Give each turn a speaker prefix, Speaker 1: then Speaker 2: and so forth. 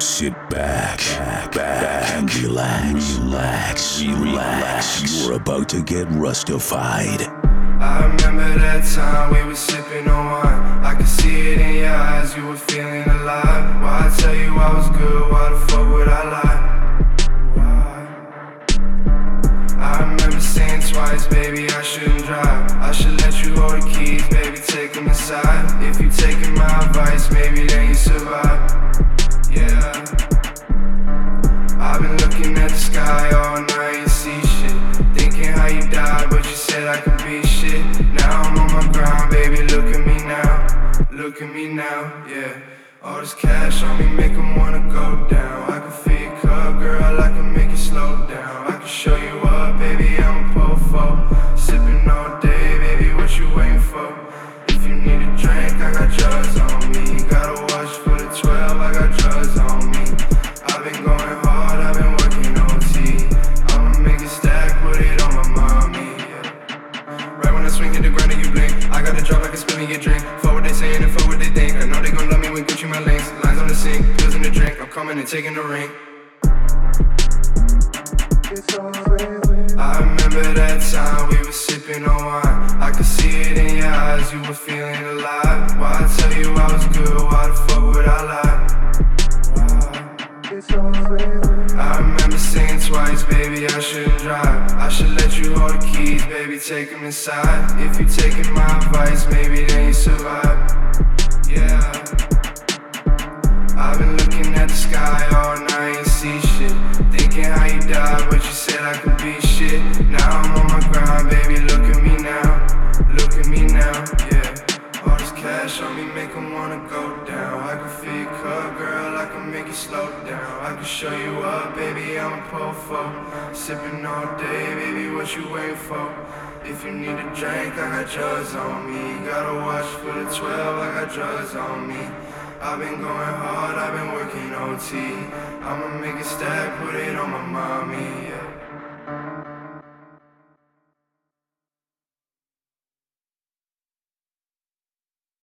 Speaker 1: Sit back, and relax. You're about to get Rustified.
Speaker 2: I remember that time we were sipping on wine. I could see it in your eyes, you were feeling alive. Why I tell you I was good, why the fuck would I lie? Why? I remember saying twice, baby, I shouldn't drive. I should let you hold the keys, baby, take them inside. If you taking my advice, maybe then you survive. Yeah, I've been looking at the sky all night and see shit, thinking how you died, but you said I could be shit. Now I'm on my grind, baby, look at me now, yeah. All this cash on me make 'em wanna go down. I can feel your cup, girl, I can make you slow down. I can show you up, baby, I'm a po-fo. Sipping all day, baby, what you waiting for? If you need a drink, I got drugs on me. You gotta watch for the 12, I got drugs on me. I've been going hard, I've been working OT. I'ma make it stack, put it on my mommy, yeah. Right when I swing, hit the ground and you blink, I got the drop, I can spill me your drink. Fuck what they saying and fuck what they think. I know they gon' love me when Gucci my links. Lines on the sink, pills in the drink. I'm coming and taking the ring. I remember that time we were sipping on wine. I could see it in your eyes, you were feeling alive. Why I tell you I was good, why the fuck would I lie? I remember saying twice, baby, I shouldn't drive. I should let you hold the keys, baby, take them inside. If you taking my advice, maybe then you survive. Yeah, I've been looking at the sky all night and see shit, thinking how you died, but you said I could be shit. Now I'm on my grind, baby, look at me now, yeah. All this cash on me make 'em wanna go down. I can feel your cup, girl, I can make you slow down. I can show you up, baby, I'm a po-fo. Sipping all day, baby, what you waiting for? If you need a drink, I got drugs on me. You gotta watch for the 12, I got drugs on me. I've been going hard, I've been working OT. I'ma make it stack, put it on my mommy, yeah.